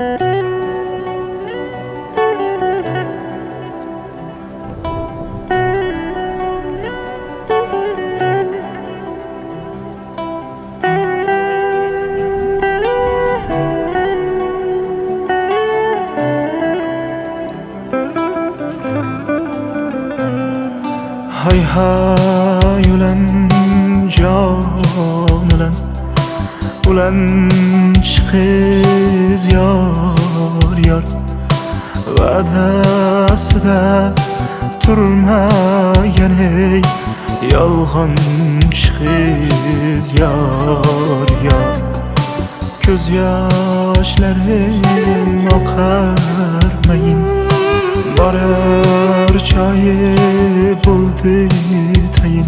Hay hay ulan can ulan chiqiz yor yor va'dasida turmagan ey yolg'on chiqiz yor yor ko'z yoshlarim oqarmayin borar choyi bo'ldi tayin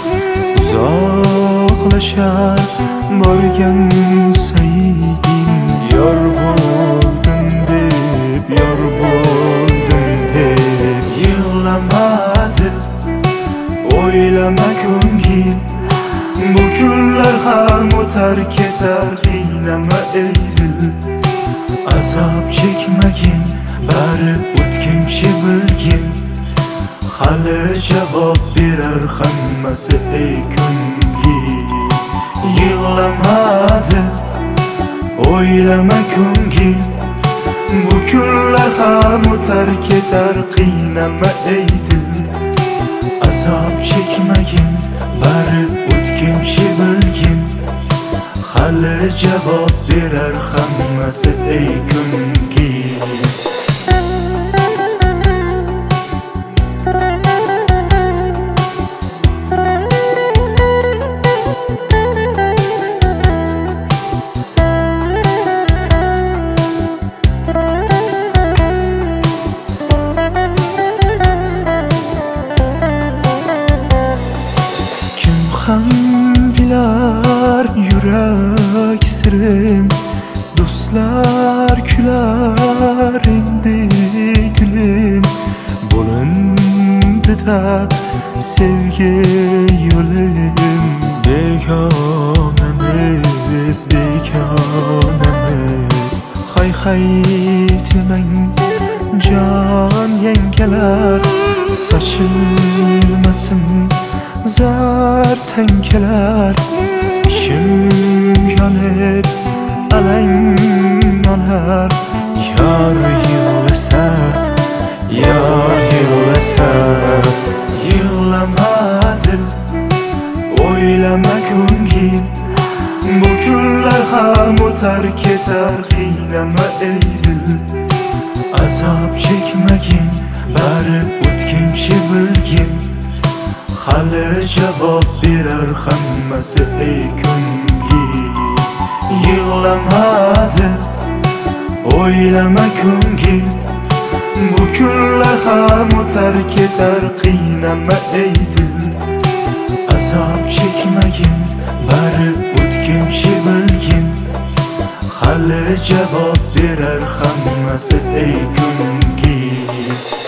uzoqlashar borgan sayin yor bo'ldim deb yig'lamadi o'ylama ko'ngil bu kunlar ham o'tar ketar qiynama ey dil azob chekmagin bari o'tkinchi bilgin hali javob berar hammasi ey ko'ngil yig'lamadi o'ylama ko'ngil bu kunlar ham o'tar ketar qiynama ey dil azob chekmagin bari o'tkinchi bilgin hali javob berar hammasi ey ko'ngil ham bilar yurak sirim do'stlar kular endi gulim bo'lindi-da sevgi yo'lim begonamiz hay hay demang jon yangalar sochilmasin zar tankalar ishim yonib alang olar yor yig'lasa yig'lama dil o'ylama ko'ngil bu kunlar ham o'tar ketar qiynama ey dil azob chekmagin bari o'tkinchi bilgin hali javob berar hammasi ey ko'ngil yig'lamadi o'ylama ko'ngil bu kunlar ham o'tar ketar qiynama ey dil azob chekmagin bari o'tkinchi bilgin hali javob berar hammasi ey ko'ngil